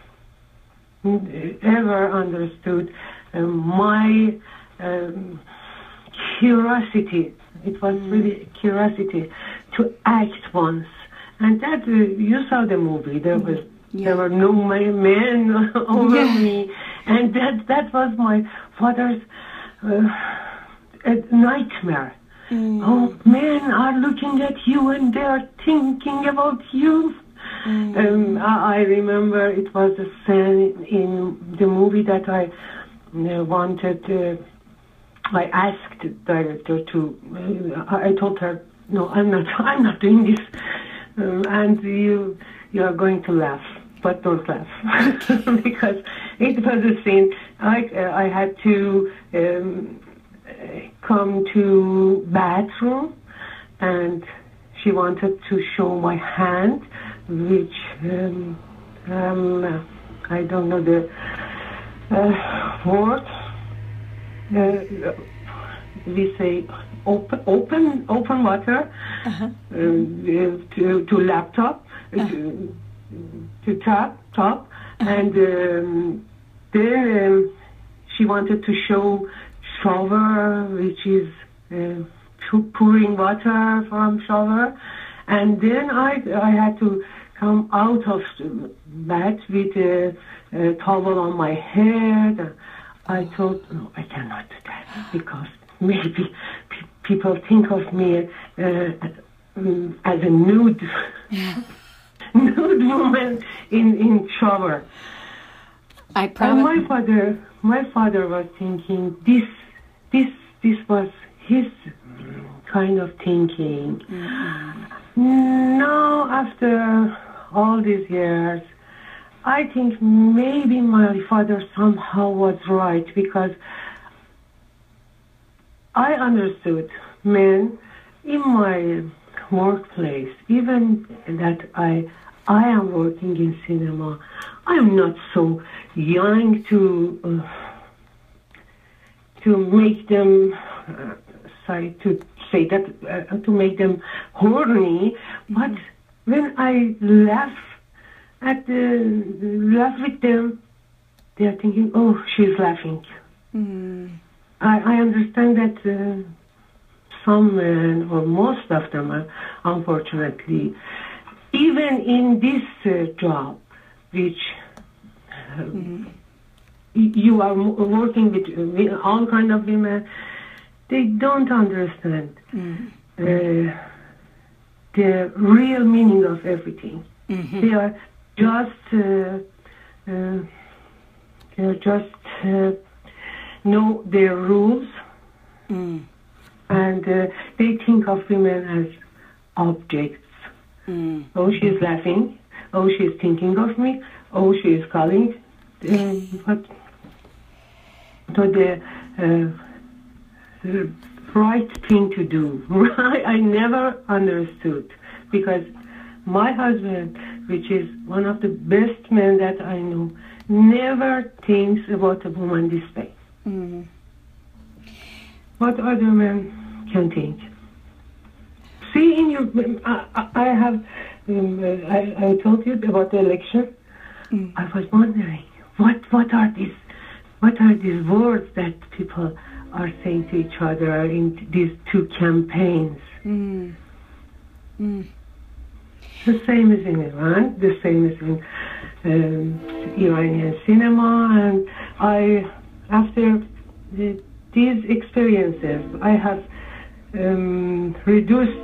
ever understood uh, my um, curiosity. It was mm. really curiosity to act once, and that uh, you saw the movie. There was yeah. there were no men over yeah. me, and that that was my father's uh, a nightmare. Mm. Oh, men are looking at you and they are thinking about you. Mm. Um, I, I remember it was a scene in the movie that I uh, wanted. Uh, I asked the director to. Uh, I told her, "No, I'm not. I'm not doing this." Um, and you, you are going to laugh, but don't laugh, because it was a scene. I, uh, I had to. Um, come to bathroom, and she wanted to show my hand, which um, um, I don't know the uh, word. Uh, we say open, open, open water uh-huh. um, to to laptop, uh-huh. to, to top, top, uh-huh. and um, then um, she wanted to show shower, which is uh, pouring water from shower, and then I I had to come out of the bath with a, a towel on my head. I thought, no, I cannot do that, because maybe pe- people think of me uh, um, as a nude nude woman in in shower. I promise. And my father, my father was thinking this. This this was his kind of thinking. Mm-hmm. Now, after all these years, I think maybe my father somehow was right, because I understood men in my workplace, even that I I am working in cinema. I am not so young to. Uh, to make them, uh, sorry to say that, uh, to make them horny, mm-hmm. but when I laugh at the, laugh with them, they are thinking, oh, she's laughing. Mm. I, I understand that uh, some men, or most of them, are, unfortunately, even in this uh, job, which uh, mm-hmm. you are working with all kind of women, they don't understand mm. uh, the real meaning of everything. Mm-hmm. They are just, uh, uh, they are just uh, know their rules, mm. and uh, they think of women as objects. Mm. Oh, she's laughing. Oh, she's thinking of me. Oh, she is calling. Uh, but So the, uh, the right thing to do, I never understood, because my husband, which is one of the best men that I know, never thinks about a woman this way. Mm-hmm. What other men can think? See, in your, I, I have, um, I, I told you about the election. Mm. I was wondering, what, what are these? What are these words that people are saying to each other in these two campaigns. Mm. Mm. The same as in Iran, the same as in um, Iranian cinema, and I, after the, these experiences, I have um, reduced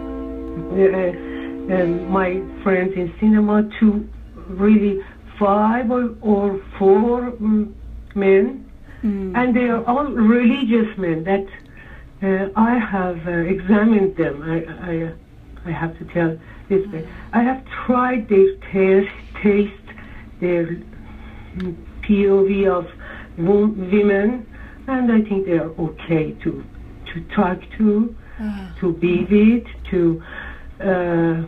uh, um, my friends in cinema to really five or, or four um, men, mm. and they are all religious men that uh, I have uh, examined them. I, I, I have to tell this way. I have tried their taste, taste their P O V of women, and I think they are okay to to talk to, uh. to be with, to uh,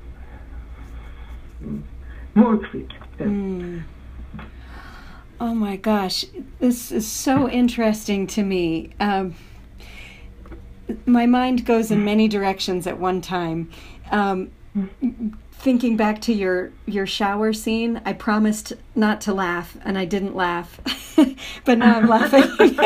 work with them. Mm. Oh my gosh, this is so interesting to me. Um, my mind goes in many directions at one time. Um, thinking back to your, your shower scene, I promised not to laugh, and I didn't laugh, but now I'm laughing.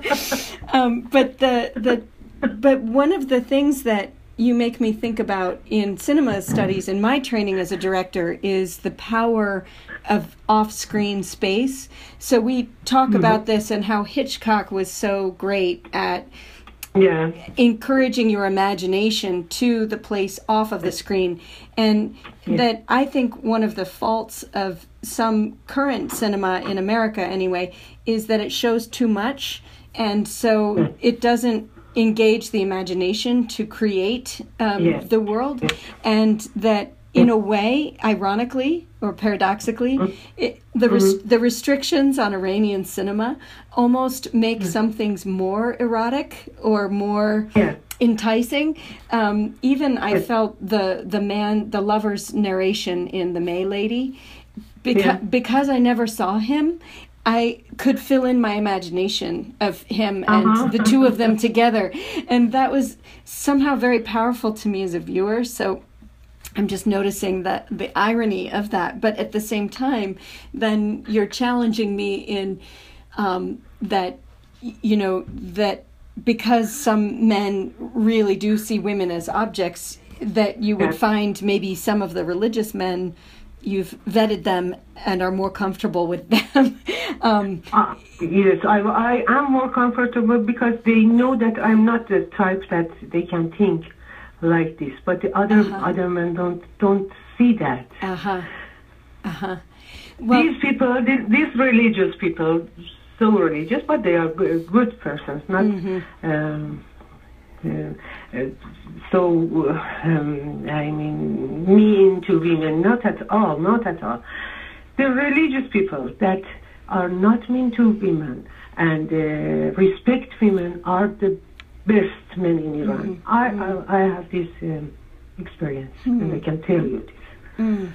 um, but the the but one of the things that you make me think about in cinema studies in my training as a director is the power of off-screen space. So we talk mm-hmm. about this and how Hitchcock was so great at yeah. encouraging your imagination to the place off of the screen. And yeah. that I think one of the faults of some current cinema in America anyway is that it shows too much, and so yeah. it doesn't engage the imagination to create um, yeah. the world, yeah. and that in a way, ironically or paradoxically, mm-hmm. it, the res- mm-hmm. the restrictions on Iranian cinema almost make mm-hmm. some things more erotic or more yeah. enticing. Um, even I felt the the man, the lover's narration in The May Lady, beca- yeah. because I never saw him, I could fill in my imagination of him and uh-huh. the two of them together. And that was somehow very powerful to me as a viewer. So I'm just noticing that the irony of that. But at the same time, then you're challenging me in um, that, you know, that because some men really do see women as objects, that you would find maybe some of the religious men, you've vetted them and are more comfortable with them. um, uh, yes, I, I am more comfortable because they know that I'm not the type that they can think like this. But the other uh-huh. other men don't don't see that. Uh huh. Uh huh. Well, these people, these, these religious people, so religious, but they are good, good persons, not. Mm-hmm. Um, Uh, uh, so, uh, um, I mean, mean to women, not at all, not at all. The religious people that are not mean to women and uh, respect women are the best men in Iran. Mm-hmm. I, I I have this um, experience, mm-hmm. and I can tell you this. Mm.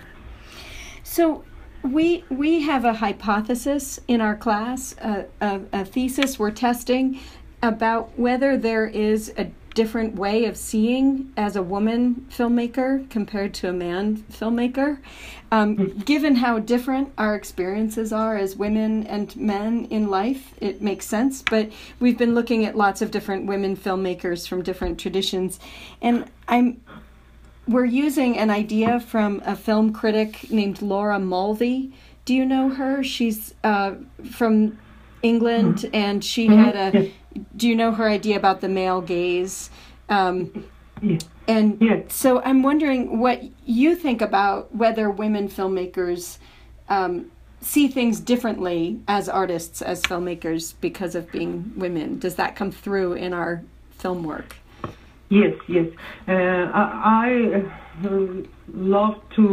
So, we we have a hypothesis in our class, a, a, a thesis we're testing about whether there is a different way of seeing as a woman filmmaker compared to a man filmmaker. Um, given how different our experiences are as women and men in life, it makes sense. But we've been looking at lots of different women filmmakers from different traditions. And I'm we're using an idea from a film critic named Laura Mulvey. Do you know her? She's uh, from England, and she had a... Do you know her idea about the male gaze? Um, yeah. And yeah. so I'm wondering what you think about whether women filmmakers um, see things differently as artists, as filmmakers, because of being women. Does that come through in our film work? Yes, yes. Uh, I, I uh, love to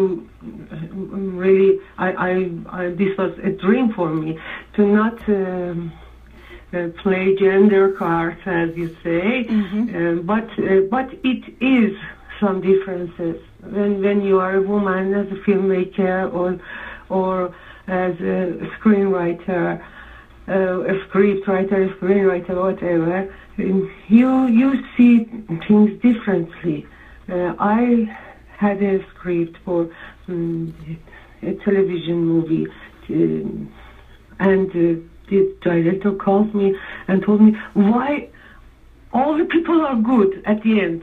really, I, I, I, this was a dream for me, to not... Um, Uh, play gender cards, as you say, mm-hmm. uh, but uh, but it is some differences when when you are a woman as a filmmaker or or as a screenwriter, uh, a scriptwriter, a screenwriter, whatever. You you see things differently. Uh, I had a script for um, a television movie, uh, and. Uh, the director called me and told me, why all the people are good at the end?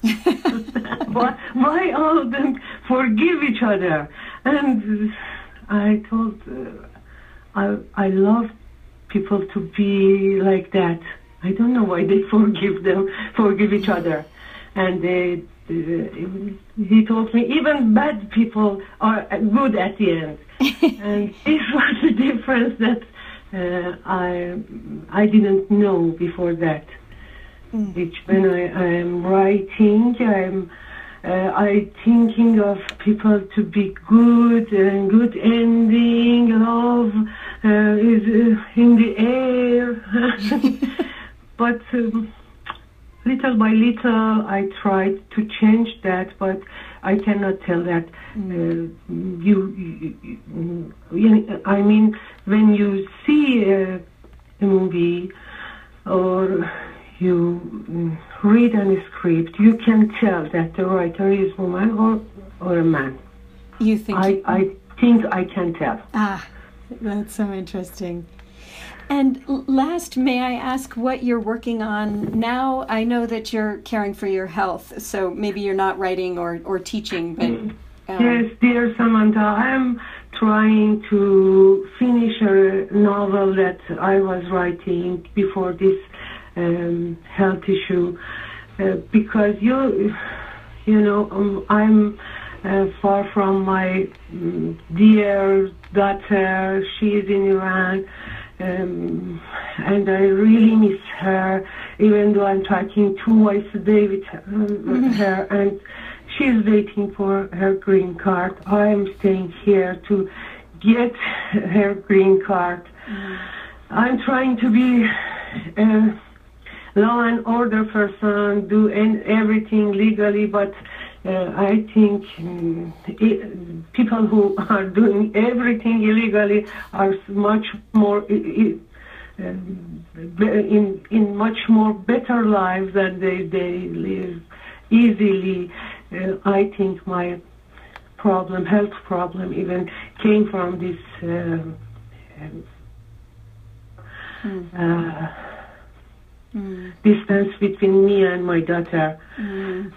why, why all of them forgive each other? And I told, uh, I, I love people to be like that. I don't know why they forgive them, forgive each other. And they, uh, he told me, even bad people are good at the end. And this was the difference that uh, I I didn't know before that. Mm. Which when I am writing, I'm uh, I thinking of people to be good and good ending, love uh, is uh, in the air. But um, little by little, I tried to change that, but I cannot tell that. Mm. Uh, you, you, you, I mean, when you see a, a movie or you read a script, you can tell that the writer is woman or or a man. You think? I, I think I can tell. Ah, that's so interesting. And last, may I ask what you're working on now? I know that you're caring for your health, so maybe you're not writing or, or teaching, but... Um... Yes, dear Samantha, I'm trying to finish a novel that I was writing before this um, health issue, uh, because you, you know, um, I'm uh, far from my um, dear daughter. She is in Iran. Um, and I really miss her, even though I'm talking twice a day with her, mm-hmm. her and she's waiting for her green card. I am staying here to get her green card. Mm-hmm. I'm trying to be a law and order person, do everything legally, but uh, I think um, it, people who are doing everything illegally are much more uh, in in much more better lives than they they live easily. Uh, I think my problem, health problem, even came from this uh, mm. uh, mm. distance between me and my daughter. Mm.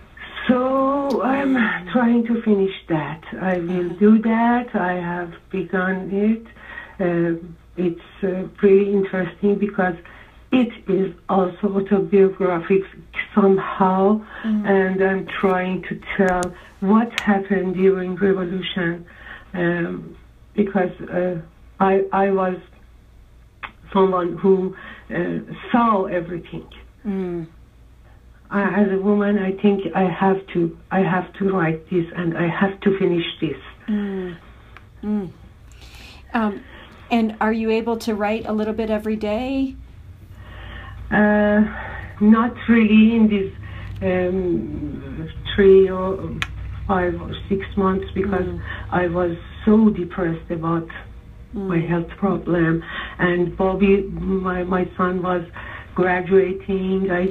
So I'm trying to finish that. I will do that. I have begun it. Uh, it's uh, pretty interesting because it is also autobiographic somehow, mm. and I'm trying to tell what happened during revolution, um, because uh, I I was someone who uh, saw everything. Mm. I, as a woman, I think I have to I have to write this and I have to finish this. Mm. Mm. Um, and are you able to write a little bit every day? Uh, not really in these um, three or five or six months because mm. I was so depressed about mm. my health problem, and Bobby, my my son, was graduating. I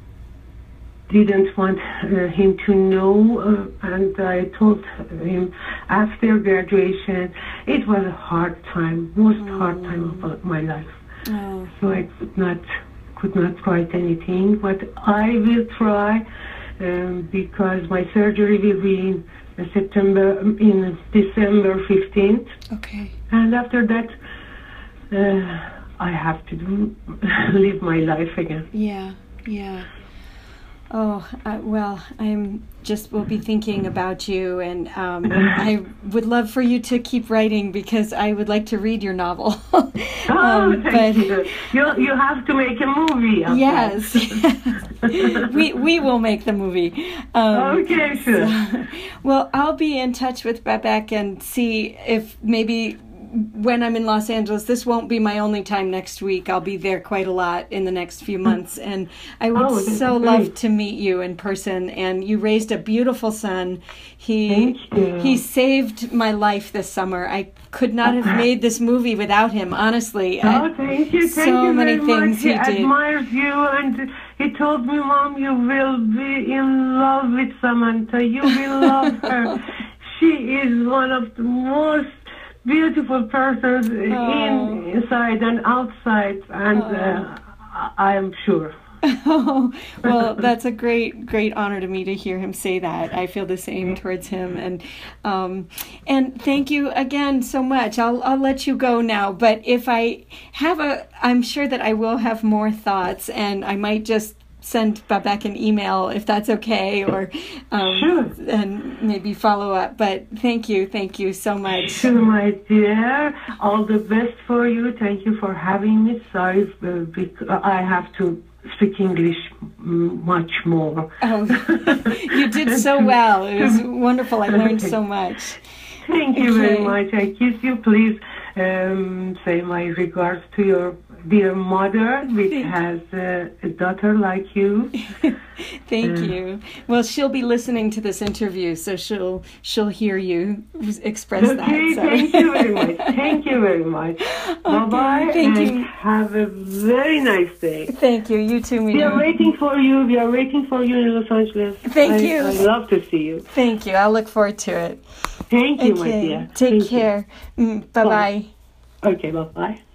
didn't want uh, him to know, uh, and I told him after graduation it was a hard time, most mm. hard time of my life. Oh. So I could not could not write anything, but I will try um, because my surgery will be in uh, September, in December fifteenth. Okay. And after that, uh, I have to do live my life again. Yeah, yeah. Oh, uh, well, I'm just will be thinking about you, and um, I would love for you to keep writing because I would like to read your novel. um, oh, thank but, you. you. You have to make a movie. Yes. we we will make the movie. Um, okay, sure. So, well, I'll be in touch with Babak and see if maybe when I'm in Los Angeles, this won't be my only time next week. I'll be there quite a lot in the next few months. And I would oh, so love to meet you in person. And you raised a beautiful son. He he saved my life this summer. I could not have made this movie without him, honestly. Oh, I, thank you. Thank so you many very things much. he, he did. admires you, and he told me, Mom, you will be in love with Samantha. You will love her. She is one of the most beautiful persons Oh. in, inside and outside, and uh, I am sure. Oh, well, that's a great, great honor to me to hear him say that. I feel the same towards him, and um, and thank you again so much. I'll I'll let you go now, but if I have a, I'm sure that I will have more thoughts, and I might just send Babak an email if that's okay, or um, Sure. and maybe follow up. But thank you, thank you so much. Sure, my dear. All the best for you. Thank you for having me. Sorry, uh, bec- I have to speak English mm, much more. Oh, you did so well. It was wonderful. I learned so much. Thank you very Okay. much. I kiss you. Please um, say my regards to your dear mother, which has uh, a daughter like you. Thank Uh, you. Well, she'll be listening to this interview, so she'll she'll hear you express that. Okay, So. thank you very much. Thank you very much. Bye-bye, thank and you. have a very nice day. Thank you. You too, We are Miriam. waiting for you. We are waiting for you in Los Angeles. Thank I, you. I love to see you. Thank you. I'll look forward to it. Thank you, my Okay. dear. Take Thank you. care. Mm, bye bye. Okay, bye-bye.